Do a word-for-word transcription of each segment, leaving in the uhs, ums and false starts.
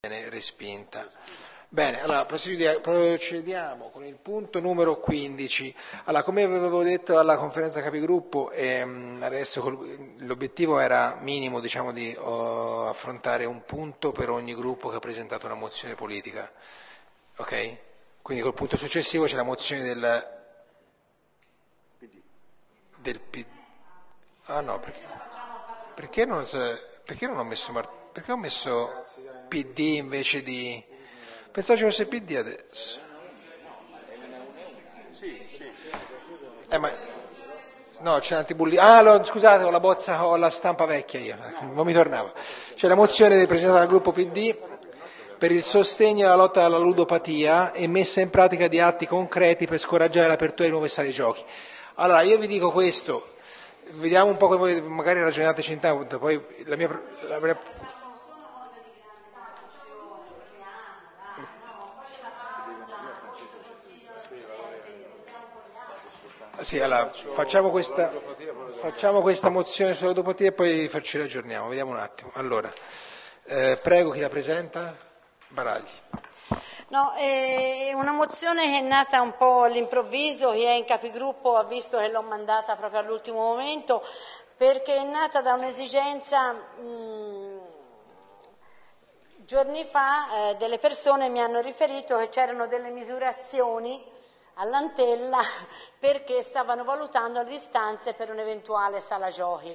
Bene, respinta. Bene, allora procediamo con il punto numero quindici. Allora, come avevo detto alla conferenza capigruppo, ehm, adesso l'obiettivo era minimo, diciamo, di oh, affrontare un punto per ogni gruppo che ha presentato una mozione politica. Ok? Quindi col punto successivo c'è la mozione del del P D. Ah no, perché, perché non perché non ho messo Mart- perché ho messo P D invece di pensavo ci fosse P D adesso. Eh, ma... No, c'è l'antibulli. Ah, lo, scusate, ho la bozza, ho la stampa vecchia io, non mi tornava. C'è la mozione presentata dal gruppo P D per il sostegno alla lotta alla ludopatia e messa in pratica di atti concreti per scoraggiare l'apertura di nuove sale giochi. Allora, io vi dico questo, vediamo un po' come voi magari ragionateci intanto, poi la mia... La mia... Sì, allora, facciamo questa, facciamo questa mozione sulla ludopatia e poi ci raggiorniamo, vediamo un attimo. Allora, eh, prego chi la presenta? Baragli. No, è una mozione che è nata un po' all'improvviso, chi è in capigruppo ha visto che l'ho mandata proprio all'ultimo momento, perché è nata da un'esigenza. Mh, giorni fa eh, delle persone mi hanno riferito che c'erano delle misurazioni all'Antella perché stavano valutando le istanze per un'eventuale sala giochi.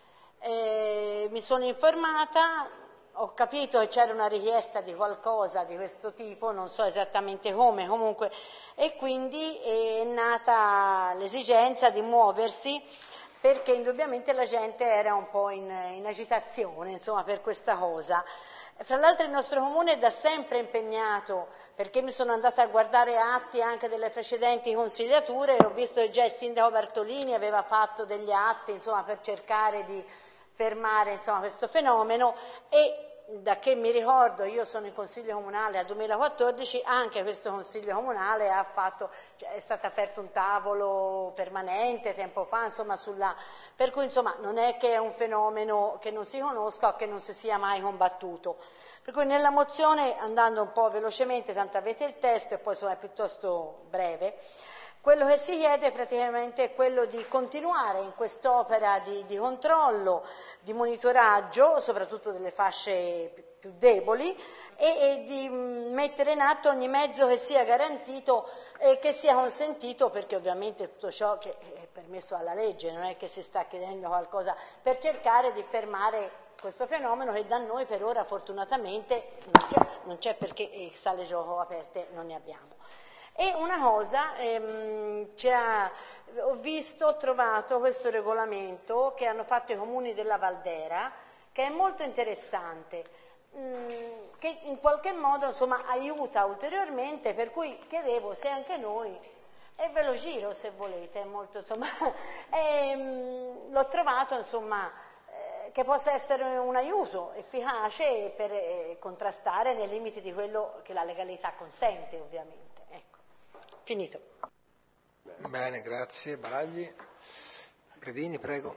Eh, mi sono informata, ho capito che c'era una richiesta di qualcosa di questo tipo, non so esattamente come, comunque, e quindi è nata l'esigenza di muoversi perché indubbiamente la gente era un po' in, in agitazione, insomma, per questa cosa. Fra l'altro il nostro comune è da sempre impegnato, perché mi sono andata a guardare atti anche delle precedenti consigliature e ho visto che già il sindaco Bartolini aveva fatto degli atti, insomma, per cercare di fermare, insomma, questo fenomeno, e da che mi ricordo, io sono in consiglio comunale dal duemilaquattordici, anche questo consiglio comunale ha fatto, cioè, è stato aperto un tavolo permanente tempo fa, insomma, sulla, per cui insomma non è che è un fenomeno che non si conosca o che non si sia mai combattuto. Per cui nella mozione, andando un po' velocemente, tanto avete il testo e poi insomma è piuttosto breve, quello che si chiede praticamente è quello di continuare in quest'opera di, di controllo, di monitoraggio, soprattutto delle fasce più, più deboli, e, e di mh, mettere in atto ogni mezzo che sia garantito e che sia consentito, perché ovviamente tutto ciò che è permesso dalla legge, non è che si sta chiedendo qualcosa, per cercare di fermare questo fenomeno che da noi per ora fortunatamente non c'è, non c'è perché eh, sale gioco aperte non ne abbiamo. E una cosa, ehm, ha, ho visto, ho trovato questo regolamento che hanno fatto i comuni della Valdera, che è molto interessante, mh, che in qualche modo insomma aiuta ulteriormente, per cui chiedevo se anche noi, e ve lo giro se volete, molto, insomma, e, mh, l'ho trovato insomma eh, che possa essere un aiuto efficace per eh, contrastare nei limiti di quello che la legalità consente, ovviamente. Finito. Bene, grazie. Baragli. Predini, prego.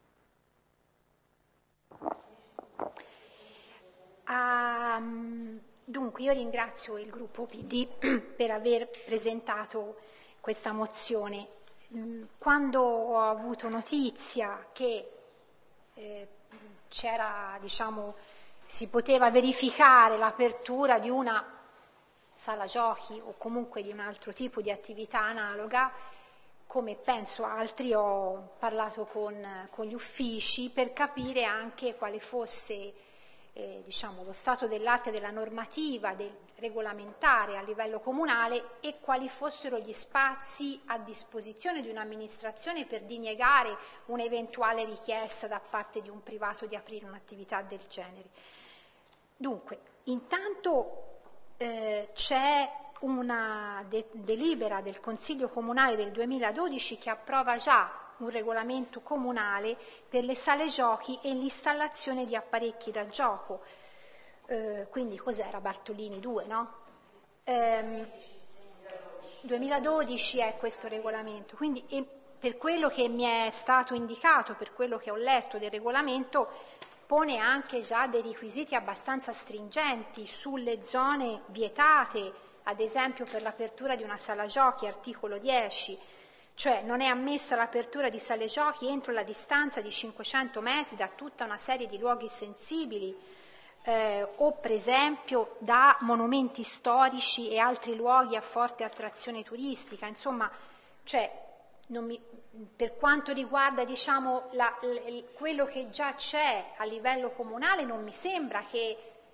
Um, dunque, io ringrazio il gruppo P D per aver presentato questa mozione. Quando ho avuto notizia che eh, c'era, diciamo, si poteva verificare l'apertura di una sala giochi o comunque di un altro tipo di attività analoga, come penso altri, ho parlato con, con gli uffici per capire anche quale fosse eh, diciamo, lo stato dell'arte della normativa del regolamentare a livello comunale e quali fossero gli spazi a disposizione di un'amministrazione per diniegare un'eventuale richiesta da parte di un privato di aprire un'attività del genere. Dunque, intanto Eh, c'è una de- delibera del Consiglio Comunale del duemiladodici che approva già un regolamento comunale per le sale giochi e l'installazione di apparecchi da gioco. Eh, quindi cos'era? Bartolini due, no? Eh, duemiladodici è questo regolamento. Quindi e per quello che mi è stato indicato, per quello che ho letto del regolamento, pone anche già dei requisiti abbastanza stringenti sulle zone vietate, ad esempio per l'apertura di una sala giochi, articolo dieci, cioè non è ammessa l'apertura di sale giochi entro la distanza di cinquecento metri da tutta una serie di luoghi sensibili, eh, o per esempio da monumenti storici e altri luoghi a forte attrazione turistica. Insomma, cioè, non mi, per quanto riguarda diciamo, la, l, quello che già c'è a livello comunale, non mi sembra che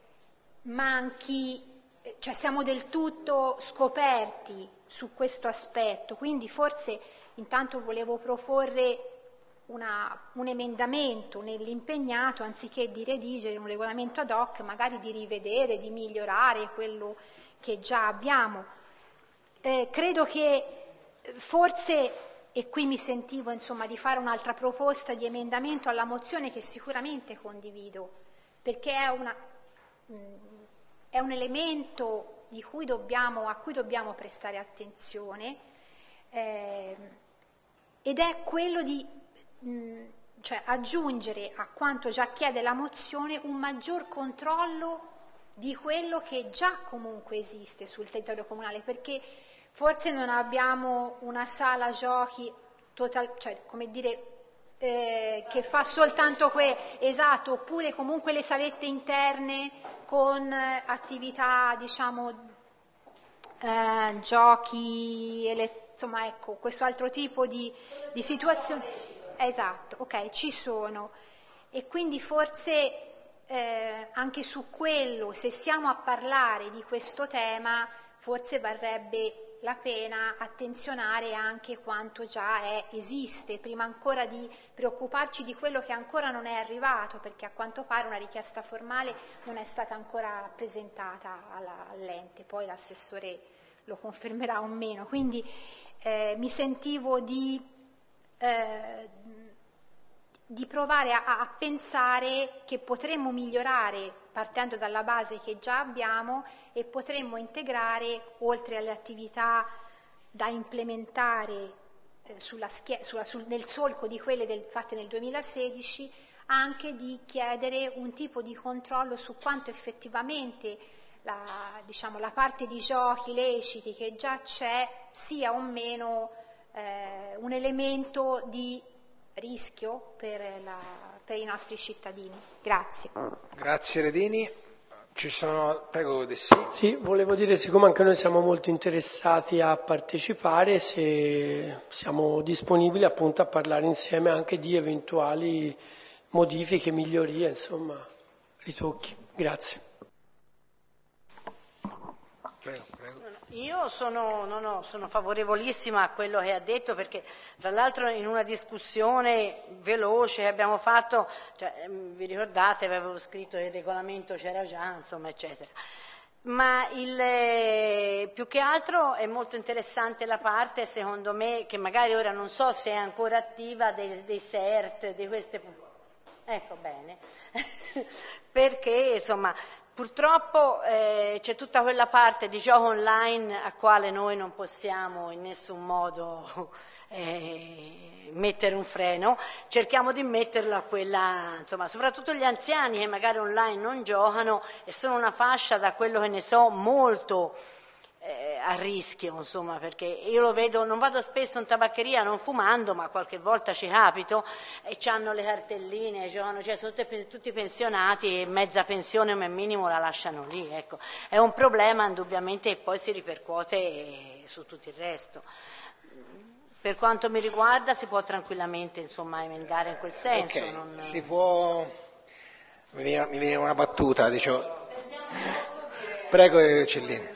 manchi, cioè siamo del tutto scoperti su questo aspetto, quindi forse intanto volevo proporre una, un emendamento nell'impegnato, anziché di redigere un regolamento ad hoc, magari di rivedere, di migliorare quello che già abbiamo. Eh, credo che forse, e qui mi sentivo insomma di fare un'altra proposta di emendamento alla mozione che sicuramente condivido, perché è, una, mh, è un elemento di cui dobbiamo, a cui dobbiamo prestare attenzione, eh, ed è quello di mh, cioè aggiungere a quanto già chiede la mozione un maggior controllo di quello che già comunque esiste sul territorio comunale, perché forse non abbiamo una sala giochi total, cioè come dire, eh, che fa soltanto que, esatto, oppure comunque le salette interne con eh, attività, diciamo, eh, giochi, ele, insomma, ecco, questo altro tipo di, di situazioni. Esatto, ok, ci sono. E quindi forse eh, anche su quello, se siamo a parlare di questo tema, forse varrebbe la pena attenzionare anche quanto già è, esiste, prima ancora di preoccuparci di quello che ancora non è arrivato, perché a quanto pare una richiesta formale non è stata ancora presentata alla, all'ente, poi l'assessore lo confermerà o meno. Quindi eh, mi sentivo di, eh, di provare a, a pensare che potremmo migliorare partendo dalla base che già abbiamo, e potremmo integrare, oltre alle attività da implementare eh, sulla schie- sulla, sul, nel solco di quelle del, fatte nel duemilasedici, anche di chiedere un tipo di controllo su quanto effettivamente la, diciamo, la parte di giochi leciti che già c'è sia o meno eh, un elemento di rischio per, la, per i nostri cittadini. Grazie. Grazie Redini. Ci sono, prego Dessi. Sì, volevo dire, siccome anche noi siamo molto interessati a partecipare, se siamo disponibili appunto a parlare insieme anche di eventuali modifiche, migliorie, insomma, ritocchi. Grazie. Prego, prego. Io sono, no, no, sono favorevolissima a quello che ha detto, perché tra l'altro in una discussione veloce che abbiamo fatto, cioè, vi ricordate, avevo scritto che il regolamento c'era già, insomma, eccetera. Ma il, più che altro è molto interessante la parte, secondo me, che magari ora non so se è ancora attiva, dei, dei S E R T, di queste... Ecco, bene, perché insomma... Purtroppo eh, c'è tutta quella parte di gioco online a quale noi non possiamo in nessun modo eh, mettere un freno, cerchiamo di metterlo a quella, insomma, soprattutto gli anziani che magari online non giocano e sono una fascia, da quello che ne so, molto eh, a rischio, insomma, perché io lo vedo, non vado spesso in tabaccheria non fumando, ma qualche volta ci capito, e hanno le cartelline, giocano, cioè sono tutti, tutti pensionati e mezza pensione o minimo la lasciano lì, ecco. È un problema indubbiamente e poi si ripercuote su tutto il resto. Per quanto mi riguarda si può tranquillamente, insomma, emendare in quel senso. Okay. Non... Si può... Mi viene, mi viene una battuta, dicevo. Prego Cellini.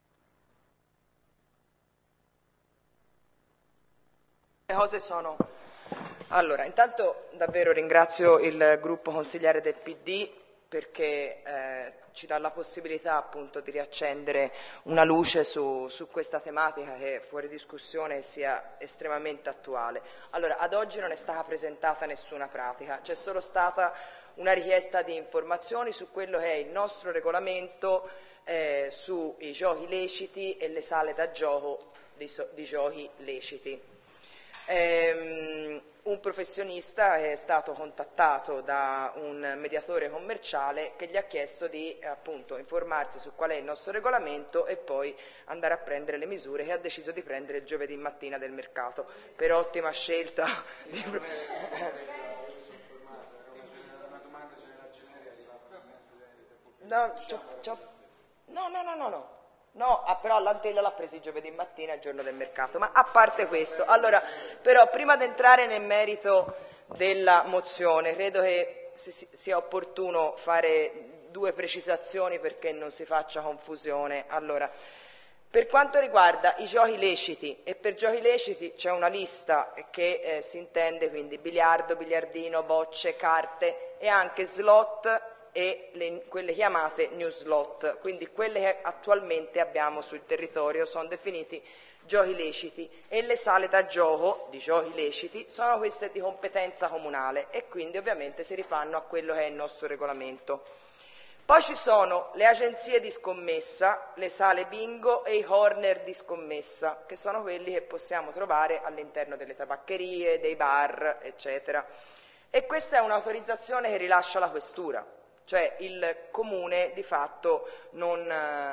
Le cose sono... Allora, intanto davvero ringrazio il gruppo consigliare del P D perché eh, ci dà la possibilità appunto di riaccendere una luce su, su questa tematica che è fuori discussione e sia estremamente attuale. Allora, ad oggi non è stata presentata nessuna pratica, c'è solo stata una richiesta di informazioni su quello che è il nostro regolamento eh, sui giochi leciti e le sale da gioco di, so, di giochi leciti. Ehm, un professionista è stato contattato da un mediatore commerciale che gli ha chiesto di appunto informarsi su qual è il nostro regolamento e poi andare a prendere le misure che ha deciso di prendere il giovedì mattina del mercato, per ottima scelta di... No, c'ho, c'ho... no, no, no, no, no. No, ah, però l'Antella l'ha presi giovedì mattina, il giorno del mercato. Ma a parte questo, allora, però prima di entrare nel merito della mozione, credo che sia opportuno fare due precisazioni perché non si faccia confusione. Allora, per quanto riguarda i giochi leciti, e per giochi leciti c'è una lista che eh, si intende quindi biliardo, biliardino, bocce, carte e anche slot e le, quelle chiamate new slot, quindi quelle che attualmente abbiamo sul territorio sono definiti giochi leciti e le sale da gioco di giochi leciti sono queste di competenza comunale e quindi ovviamente si rifanno a quello che è il nostro regolamento. Poi ci sono le agenzie di scommessa, le sale bingo e i corner di scommessa, che sono quelli che possiamo trovare all'interno delle tabaccherie, dei bar, eccetera. E questa è un'autorizzazione che rilascia la questura. Cioè il comune di fatto non,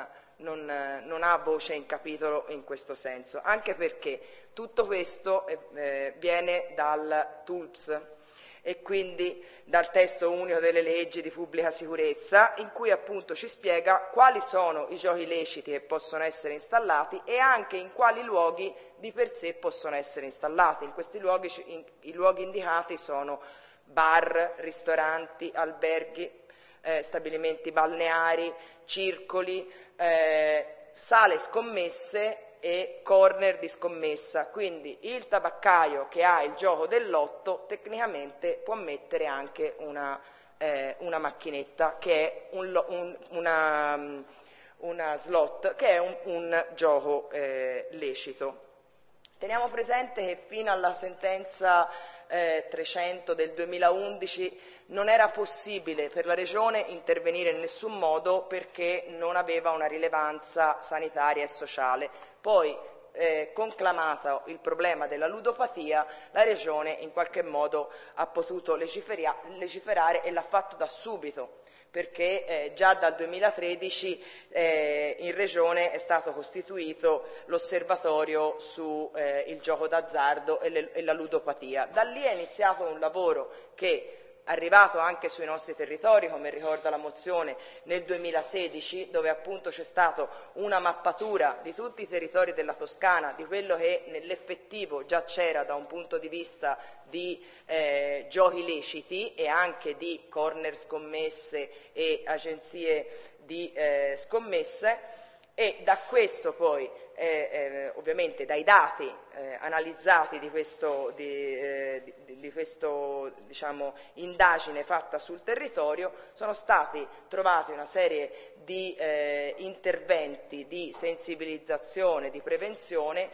non, non ha voce in capitolo in questo senso, anche perché tutto questo eh, viene dal T U L P S e quindi dal testo unico delle leggi di pubblica sicurezza, in cui appunto ci spiega quali sono i giochi leciti che possono essere installati e anche in quali luoghi di per sé possono essere installati. In questi luoghi in, i luoghi indicati sono bar, ristoranti, alberghi, Eh, stabilimenti balneari, circoli, eh, sale scommesse e corner di scommessa, quindi il tabaccaio che ha il gioco del lotto tecnicamente può mettere anche una, eh, una macchinetta che è un, un, una, una slot che è un, un gioco eh, lecito. Teniamo presente che fino alla sentenza eh, trecento del duemilaundici non era possibile per la Regione intervenire in nessun modo perché non aveva una rilevanza sanitaria e sociale. Poi, eh, conclamato il problema della ludopatia, la Regione in qualche modo ha potuto legifera- legiferare e l'ha fatto da subito, perché eh, già dal duemilatredici eh, in Regione è stato costituito l'osservatorio sul eh, gioco d'azzardo e, le, e la ludopatia. Da lì è iniziato un lavoro che arrivato anche sui nostri territori, come ricorda la mozione, nel duemilasedici, dove appunto c'è stata una mappatura di tutti i territori della Toscana, di quello che nell'effettivo già c'era da un punto di vista di eh, giochi leciti e anche di corner scommesse e agenzie di eh, scommesse, e da questo poi eh, eh, ovviamente dai dati eh, analizzati di questo, di, eh, di, di questo diciamo, indagine fatta sul territorio sono stati trovati una serie di eh, interventi di sensibilizzazione, di prevenzione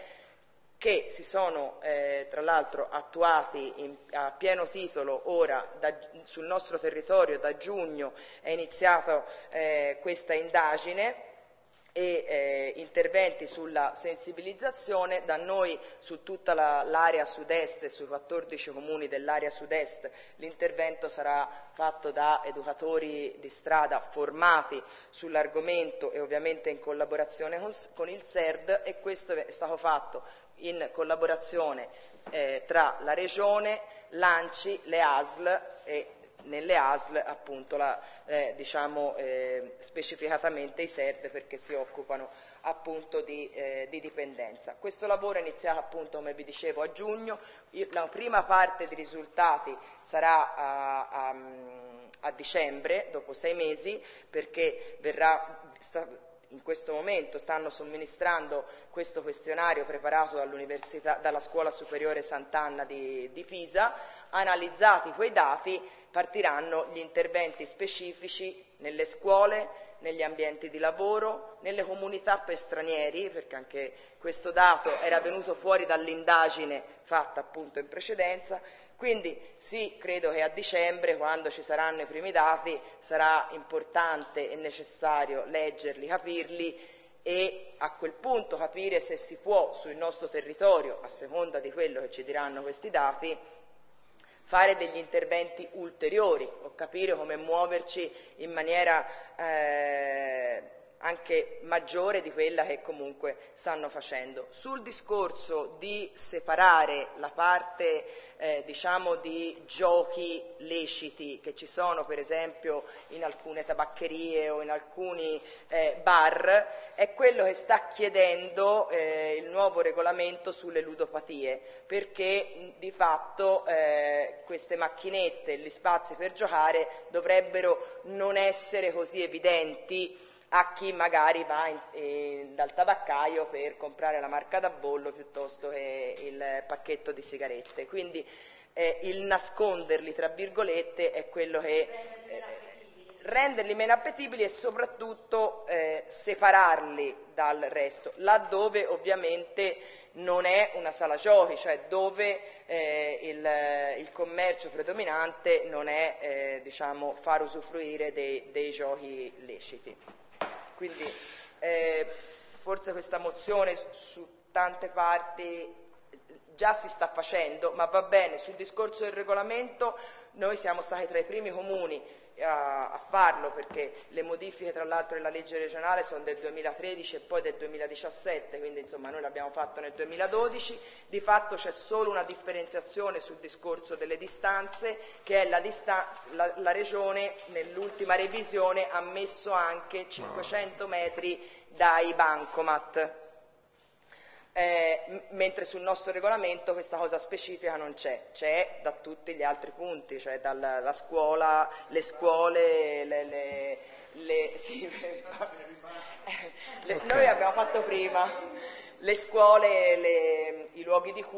che si sono eh, tra l'altro attuati in, a pieno titolo ora da, sul nostro territorio. Da giugno è iniziata eh, questa indagine e eh, interventi sulla sensibilizzazione. Da noi su tutta la, l'area sud-est e sui quattordici comuni dell'area sud-est l'intervento sarà fatto da educatori di strada formati sull'argomento e ovviamente in collaborazione con, con il S E R D, e questo è stato fatto in collaborazione eh, tra la Regione, l'ANCI, le A S L e nelle A S L appunto la, eh, diciamo eh, specificatamente i S E R D, perché si occupano appunto di, eh, di dipendenza. Questo lavoro è iniziato appunto, come vi dicevo, a giugno. La prima parte di risultati sarà a, a, a dicembre, dopo sei mesi, perché verrà sta, in questo momento stanno somministrando questo questionario preparato dall'Università, dalla Scuola Superiore Sant'Anna di, di Pisa. Analizzati quei dati partiranno gli interventi specifici nelle scuole, negli ambienti di lavoro, nelle comunità per stranieri, perché anche questo dato era venuto fuori dall'indagine fatta appunto in precedenza. Quindi sì, credo che a dicembre, quando ci saranno i primi dati, sarà importante e necessario leggerli, capirli e a quel punto capire se si può sul nostro territorio, a seconda di quello che ci diranno questi dati, fare degli interventi ulteriori o capire come muoverci in maniera eh, anche maggiore di quella che comunque stanno facendo. Sul discorso di separare la parte eh, diciamo di giochi leciti che ci sono per esempio in alcune tabaccherie o in alcuni eh, bar, è quello che sta chiedendo eh, il nuovo regolamento sulle ludopatie, perché di fatto eh, queste macchinette e gli spazi per giocare dovrebbero non essere così evidenti a chi magari va in, in, dal tabaccaio per comprare la marca da bollo piuttosto che il pacchetto di sigarette. Quindi eh, il nasconderli, tra virgolette, è quello che eh, renderli meno appetibili e soprattutto eh, separarli dal resto, laddove ovviamente non è una sala giochi, cioè dove eh, il, il commercio predominante non è eh, diciamo, far usufruire dei, dei giochi leciti. Quindi eh, forse questa mozione su tante parti già si sta facendo, ma va bene. Sul discorso del regolamento noi siamo stati tra i primi comuni a, a farlo, perché le modifiche tra l'altro della legge regionale sono del duemilatredici e poi del duemiladiciassette, quindi insomma noi l'abbiamo fatto nel duemiladodici. Di fatto c'è solo una differenziazione sul discorso delle distanze, che è la, distan- la, la regione nell'ultima revisione ha messo anche cinquecento metri dai bancomat. Eh, m- mentre sul nostro regolamento questa cosa specifica non c'è, c'è da tutti gli altri punti, cioè dalla la scuola, le scuole, le, le, le, sì, le, okay. Noi abbiamo fatto prima le scuole, le, i luoghi di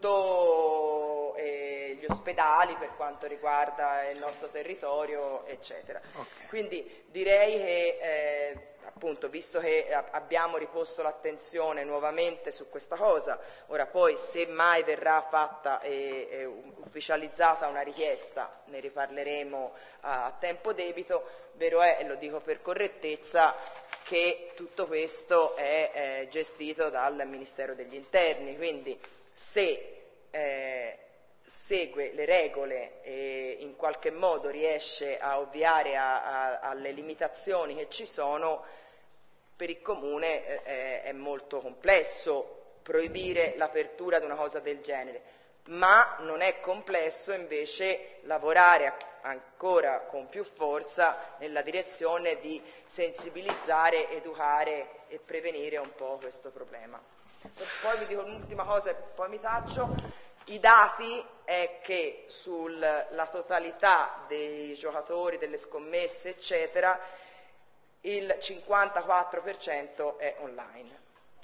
culto, e gli ospedali per quanto riguarda il nostro territorio, eccetera. Okay. Quindi direi che eh, appunto, visto che abbiamo riposto l'attenzione nuovamente su questa cosa, ora poi se mai verrà fatta e, e ufficializzata una richiesta, ne riparleremo a, a tempo debito. Vero è, e lo dico per correttezza, che tutto questo è eh, gestito dal Ministero degli Interni, quindi se eh, segue le regole e in qualche modo riesce a ovviare a, a, alle limitazioni che ci sono, per il Comune eh, è molto complesso proibire l'apertura di una cosa del genere, ma non è complesso invece lavorare ancora con più forza nella direzione di sensibilizzare, educare e prevenire un po' questo problema. Poi vi dico un'ultima cosa e poi mi taccio. I dati è che sulla totalità dei giocatori, delle scommesse, eccetera, il cinquantaquattro per cento è online.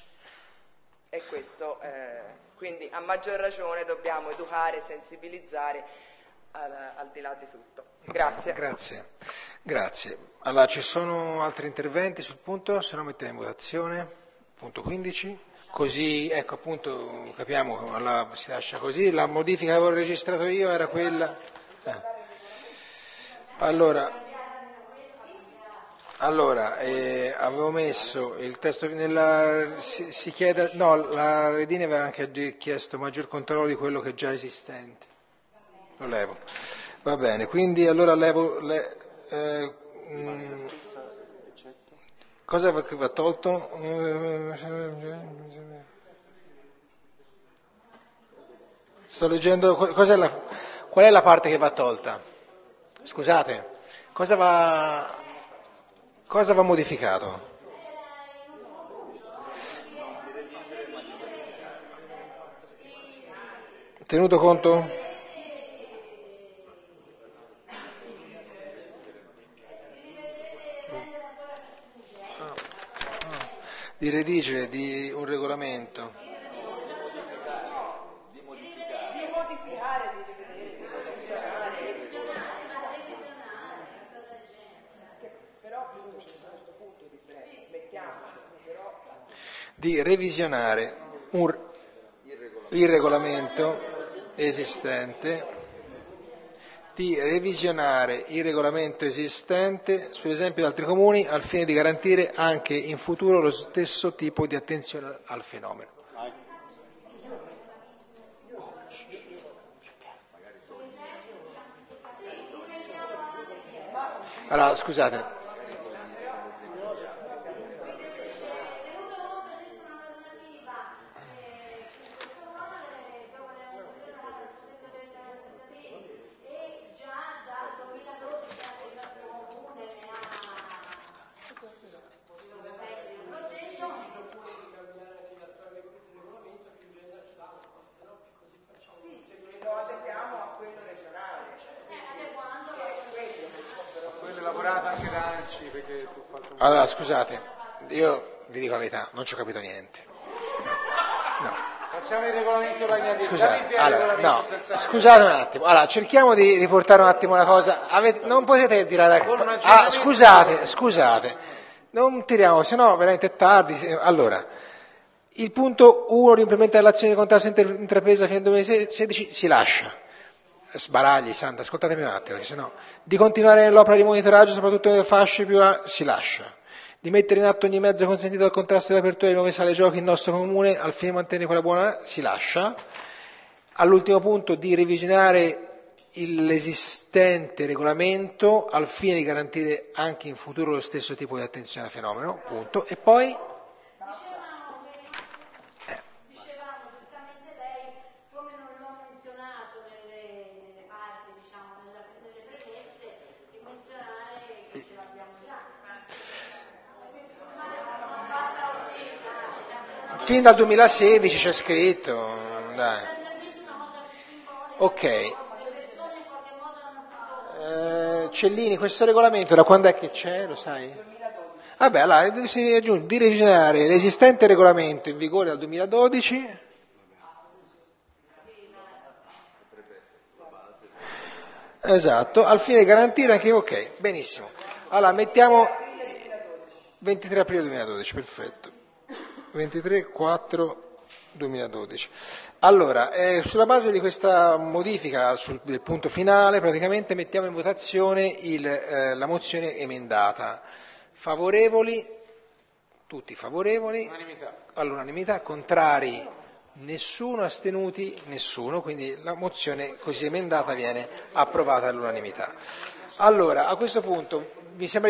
E questo, eh, quindi a maggior ragione dobbiamo educare, sensibilizzare al, al di là di tutto. Grazie. Grazie. Grazie. Allora, ci sono altri interventi sul punto? Se no mettiamo in votazione. Punto quindici. Così, ecco appunto, capiamo, allora, si lascia così. La modifica che avevo registrato io era quella. Eh. Allora. Allora, eh, avevo messo il testo nella, si, si chiede, no, la Redini aveva anche chiesto maggior controllo di quello che è già esistente. Lo levo. Va bene, quindi allora levo, le, eh, mh, cosa va, va tolto? Sto leggendo, cos'è la, qual è la parte che va tolta? Scusate, cosa va... Cosa va modificato? Tenuto conto? Di redigere di un regolamento. Di revisionare un, il regolamento esistente, di revisionare il regolamento esistente sull'esempio di altri comuni al fine di garantire anche in futuro lo stesso tipo di attenzione al fenomeno. Allora, scusate. Allora, scusate, io vi dico la verità, non ci ho capito niente. No. Facciamo il regolamento bagnati. Scusate, allora, no, scusate un attimo. Allora, cerchiamo di riportare un attimo la cosa. Avete, non potete tirare. Ah, scusate, scusate. Non tiriamo, se no veramente è tardi. Allora, il punto uno di implementare l'azione di contrasto intrapresa fino al duemilasedici si lascia. Sbaragli, Santa, ascoltatemi un attimo, perché sennò. Di continuare nell'opera di monitoraggio, soprattutto nelle fasce più a, si lascia. Di mettere in atto ogni mezzo consentito al contrasto dell'apertura di nuove sale giochi nel nostro comune, al fine di mantenere quella buona, si lascia. All'ultimo punto, di revisionare l'esistente regolamento al fine di garantire anche in futuro lo stesso tipo di attenzione al fenomeno, punto. E poi? Fin dal duemilasedici c'è scritto, dai. Ok. Eh, Cellini, questo regolamento da quando è che c'è, lo sai? Vabbè, allora si aggiunge di revisionare l'esistente regolamento in vigore dal duemiladodici. Esatto, al fine di garantire anche, ok, benissimo. Allora mettiamo ventitré aprile duemiladodici, perfetto. ventitré quattro duemiladodici. Allora, eh, sulla base di questa modifica sul, del punto finale, praticamente mettiamo in votazione il, eh, la mozione emendata. Favorevoli? Tutti favorevoli? Unanimità. All'unanimità. Contrari? Nessuno. Astenuti? Nessuno. Quindi la mozione così emendata viene approvata all'unanimità. Allora, a questo punto mi sembra